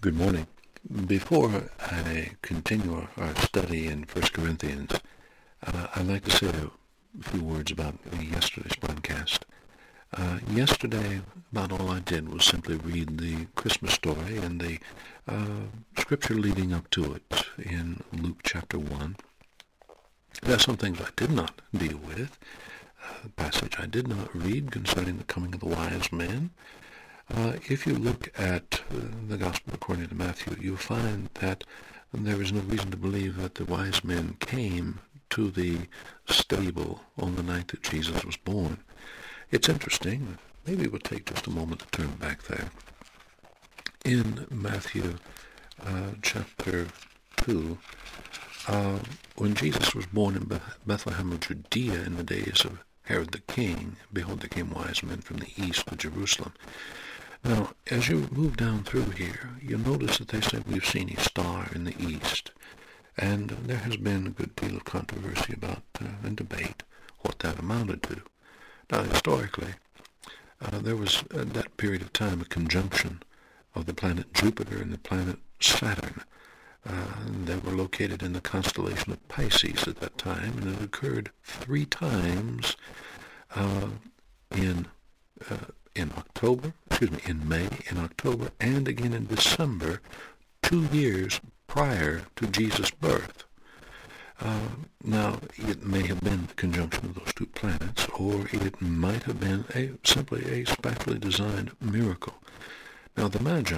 Good morning. Before I continue our study in 1 Corinthians, I'd like to say a few words about yesterday's broadcast. Yesterday, about all I did was simply read the Christmas story and the scripture leading up to it in Luke chapter 1. There are some things I did not deal with, a passage I did not read concerning the coming of the wise men. If you look at the Gospel according to Matthew, you'll find that there is no reason to believe that the wise men came to the stable on the night that Jesus was born. It's interesting. Maybe we'll take just a moment to turn back there. In Matthew chapter 2, when Jesus was born in Bethlehem of Judea in the days of Herod the king, behold, there came wise men from the east to Jerusalem. Now, as you move down through here, you'll notice that they say we've seen a star in the east. And there has been a good deal of controversy about and debate what that amounted to. Now, historically, there was at that period of time a conjunction of the planet Jupiter and the planet Saturn. They were located in the constellation of Pisces at that time, and it occurred three times in May, in October, and again in December, 2 years prior to Jesus' birth. Now, it may have been the conjunction of those two planets, or it might have been simply a specially designed miracle. Now, the Magi,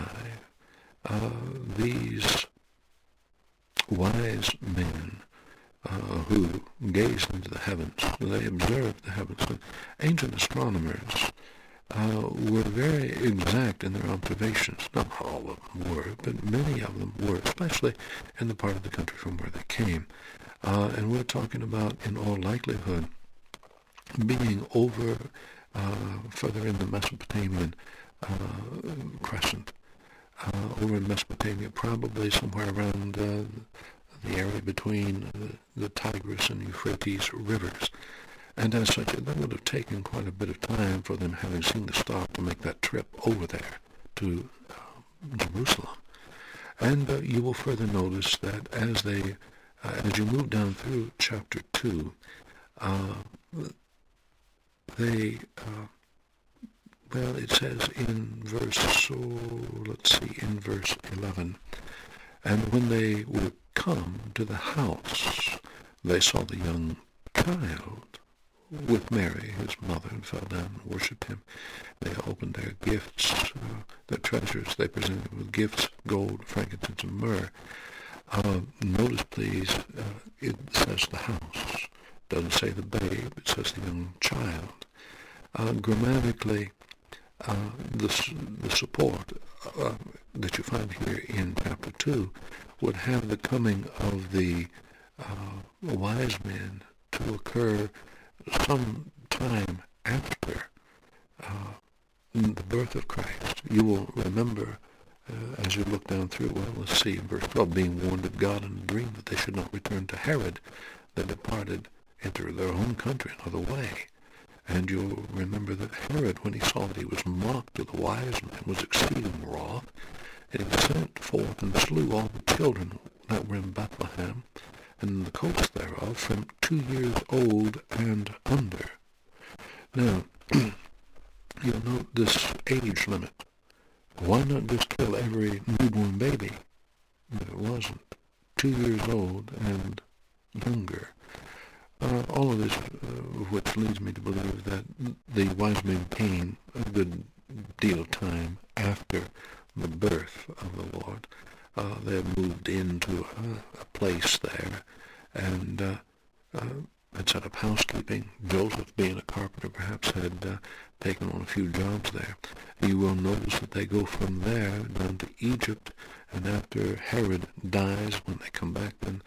these wise men who gazed into the heavens, they observed the heavens. And ancient astronomers were very exact in their observations. Not all of them were, but many of them were, especially in the part of the country from where they came. And we're talking about, in all likelihood, being over further in the Mesopotamian crescent, over in Mesopotamia, probably somewhere around the area between the Tigris and Euphrates rivers. And as such, that would have taken quite a bit of time for them, having seen the star, to make that trip over there to Jerusalem. And you will further notice that as you move down through chapter 2, it says in verse 11, and when they would come to the house, they saw the young child with Mary, his mother, and fell down and worshipped him. They opened their gifts, their treasures. They presented with gifts, gold, frankincense, and myrrh. Notice, please, it says the house. It doesn't say the babe. It says the young child. Grammatically, the support that you find here in chapter 2 would have the coming of the wise men to occur some time after the birth of Christ. You will remember as you look down through, let's see, in verse 12, being warned of God in a dream that they should not return to Herod, they departed into their own country another way. And you'll remember that Herod, when he saw that he was mocked of the wise men, was exceeding wroth, and he sent forth and slew all the children that were in Bethlehem, and the coasts thereof, from 2 years old and under. Now, you'll note this age limit. Why not just kill every newborn baby? But it wasn't. 2 years old and younger. All of this, which leads me to believe that the wise men came a good deal of time after the birth of the Lord. They had moved into a place there and had set up housekeeping. Joseph, being a carpenter, perhaps had taken on a few jobs there. You will notice that they go from there down to Egypt, and after Herod dies, when they come back, then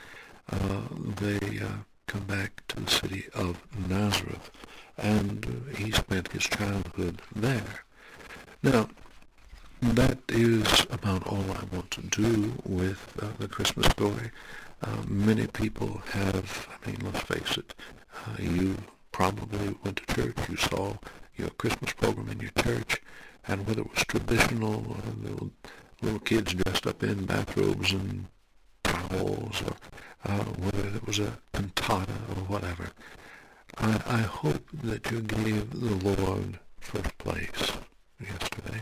they come back to the city of Nazareth, and he spent his childhood there. Now, that is about all I want to do with the Christmas story. Many people have, let's face it, you probably went to church, you saw your Christmas program in your church, and whether it was traditional, little kids dressed up in bathrobes and towels, or whether it was a cantata or whatever. I hope that you gave the Lord first place yesterday.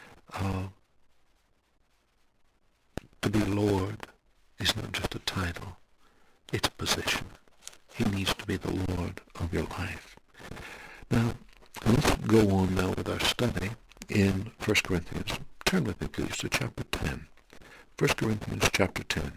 To be Lord is not just a title, it's a position. He needs to be the Lord of your life. Now, let's go on now with our study in 1 Corinthians. Turn with me, please, to chapter 10. 1 Corinthians chapter 10.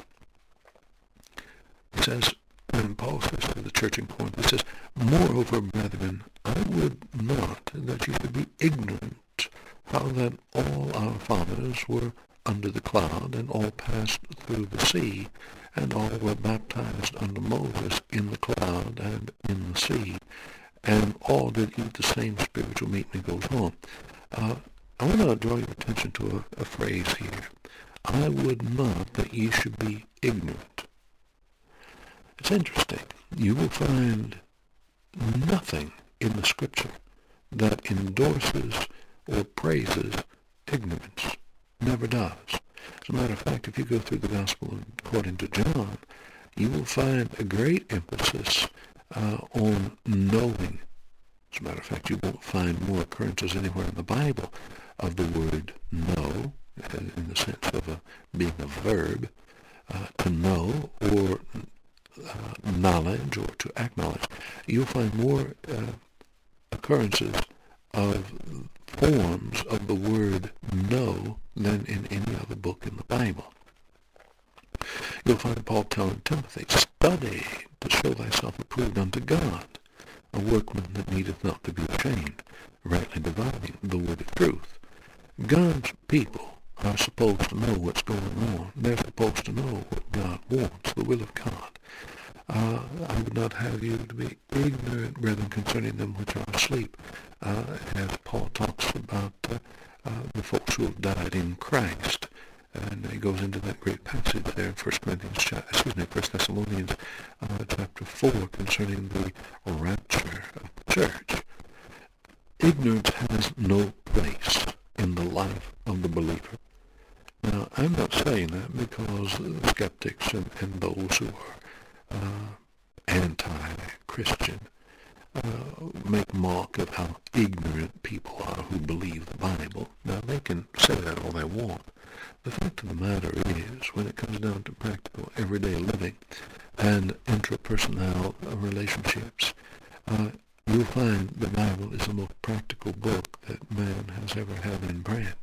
It says, when Paul says to the church in Corinth, it says, moreover, brethren, I would not that you should be ignorant how that all our fathers were under the cloud, and all passed through the sea, and all were baptized under Moses in the cloud and in the sea, and all did eat the same spiritual meat. And it goes on. I want to draw your attention to a phrase here. I would not that ye should be ignorant. It's interesting. You will find nothing in the Scripture that endorses or praises ignorance. Never does. As a matter of fact, if you go through the Gospel according to John, you will find a great emphasis on knowing. As a matter of fact, you won't find more occurrences anywhere in the Bible of the word know, in the sense of being a verb, to know, or knowledge, or to acknowledge. You'll find more occurrences of forms of the word know than in any other book in the Bible. You'll find Paul telling Timothy, study to show thyself approved unto God, a workman that needeth not to be ashamed, rightly dividing the word of truth. God's people are supposed to know what's going on. They're supposed to know what God wants, the will of God. I would not have you to be ignorant, brethren, concerning them which are asleep, as Paul talks about the folks who have died in Christ. And he goes into that great passage there in 1 Thessalonians chapter 4 concerning the rapture of the church. Ignorance has no place in the life of the believer. Now, I'm not saying that because skeptics and those who are anti-Christian make mock of how ignorant people are who believe the Bible. Now, they can say that all they want. The fact of the matter is, when it comes down to practical everyday living and intrapersonal relationships, you'll find the Bible is the most practical book that man has ever had in print.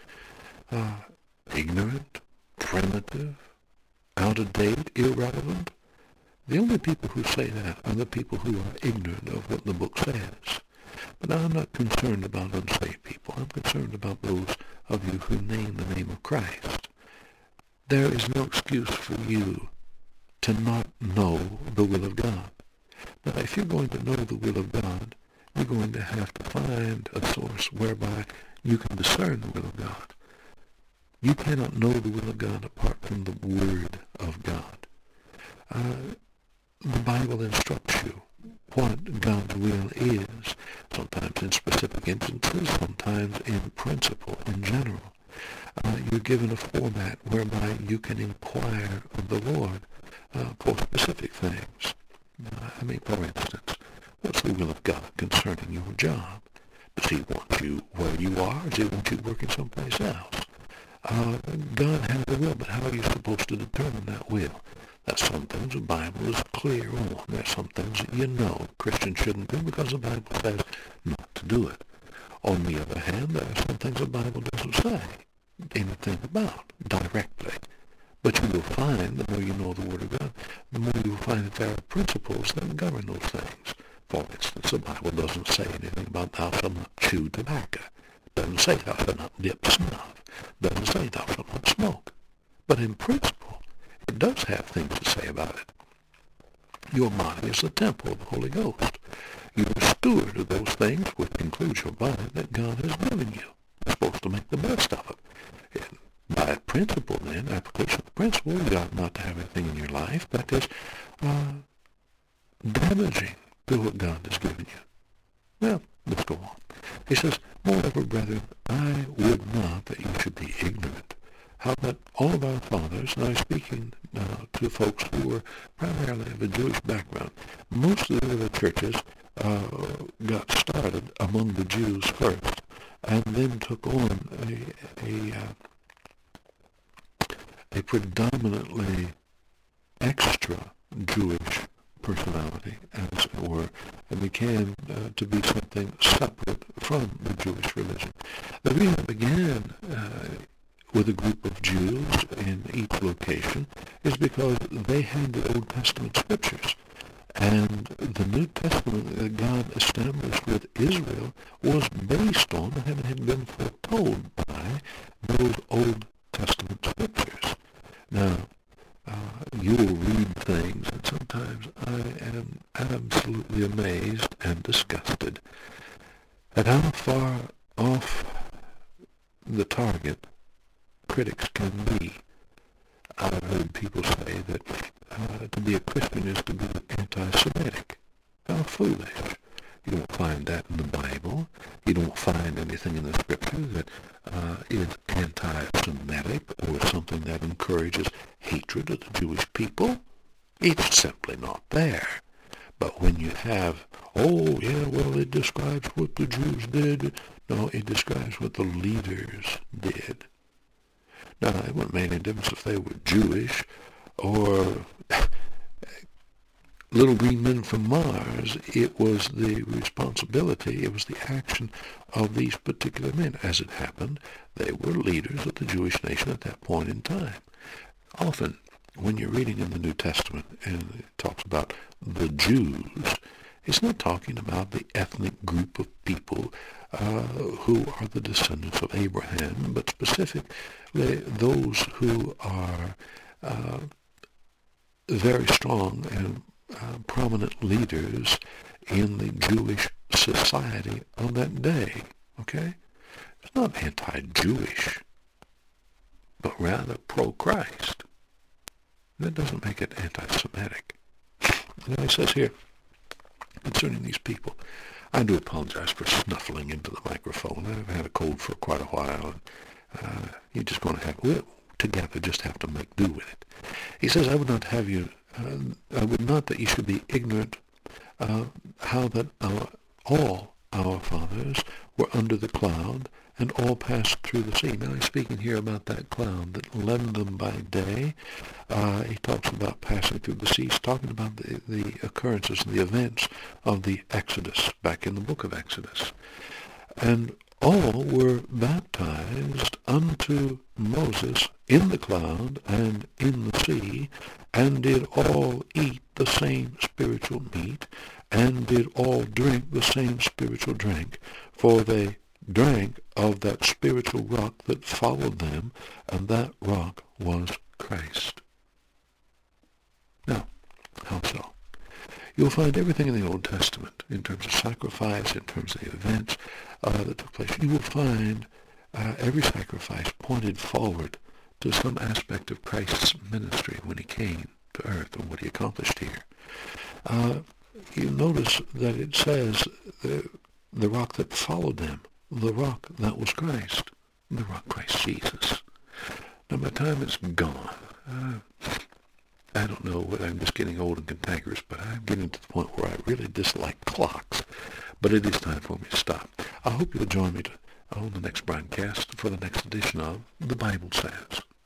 Ignorant, primitive, out of date, irrelevant. The only people who say that are the people who are ignorant of what the book says. But I'm not concerned about unsaved people. I'm concerned about those of you who name the name of Christ. There is no excuse for you to not know the will of God. Now, if you're going to know the will of God, you're going to have to find a source whereby you can discern the will of God. You cannot know the will of God apart from the Word of God. The Bible instructs you what God's will is, sometimes in specific instances, sometimes in principle, in general. You're given a format whereby you can inquire of the Lord for specific things. For instance, what's the will of God concerning your job? Does He want you where you are, or does He want you working someplace else? God has a will, but how are you supposed to determine that will? There's some things the Bible is clear on. There's some things that you know Christians shouldn't do because the Bible says not to do it. On the other hand, there are some things the Bible doesn't say anything about directly. But you will find, the more you know the Word of God, the more you will find that there are principles that govern those things. For instance, the Bible doesn't say anything about thou shalt not chew tobacco. Doesn't say thou shalt not dip snuff. Doesn't say thou shalt not smoke. But in principle, it does have things to say about it. Your body is the temple of the Holy Ghost. You're a steward of those things, which includes your body, that God has given you. You're supposed to make the best of it. And by principle, then, application of the principle, you ought not to have anything in your life that is damaging to what God has given you. Well, Let's go on. He says, moreover, brethren, I would not that you should be ignorant, how that all of our fathers, and I'm speaking to folks who were primarily of a Jewish background, most of the early churches got started among the Jews first, and then took on a predominantly extra Jewish personality, as it were, and began to be something separate from the Jewish religion. The reason it began with a group of Jews in each location is because they had the Old Testament scriptures. And the New Testament that God established with Israel was based on and had been foretold by those Old Testament scriptures. Now, you will read things, and sometimes I am absolutely amazed and disgusted at how far off the target critics can be. I've heard people say that to be a Christian is to be anti-Semitic. How foolish. You don't find that in the Bible. You don't find anything in the Scripture that is anti-Semitic or something that encourages hatred of the Jewish people. It's simply not there. But when you have, it describes what the Jews did. No, it describes what the leaders did. Now, it wouldn't make any difference if they were Jewish or little green men from Mars. It was the responsibility, it was the action of these particular men. As it happened, they were leaders of the Jewish nation at that point in time. Often, when you're reading in the New Testament and it talks about the Jews, it's not talking about the ethnic group of people who are the descendants of Abraham, but specifically those who are very strong and prominent leaders in the Jewish society of that day. Okay? It's not anti-Jewish, but rather pro-Christ. That doesn't make it anti-Semitic. And he says here, concerning these people, I do apologize for snuffling into the microphone. I've had a cold for quite a while, and you're just going to have, together just have to make do with it. He says, I would not that you should be ignorant how that all our fathers were under the cloud, and all passed through the sea. Now he's speaking here about that cloud that led them by day. He talks about passing through the sea. He's talking about the occurrences, the events of the Exodus, back in the book of Exodus. And all were baptized unto Moses in the cloud and in the sea, and did all eat the same spiritual meat, and did all drink the same spiritual drink, for they drank of that spiritual rock that followed them, and that rock was Christ. Now, how so? You'll find everything in the Old Testament in terms of sacrifice, in terms of the events that took place. You will find every sacrifice pointed forward to some aspect of Christ's ministry when he came to earth and what he accomplished here. You notice that it says the rock that followed them, the rock that was Christ, the rock Christ Jesus. Now, by the time it's gone, I don't know whether I'm just getting old and cantankerous, but I'm getting to the point where I really dislike clocks. But it is time for me to stop. I hope you'll join me on the next broadcast for the next edition of The Bible Says.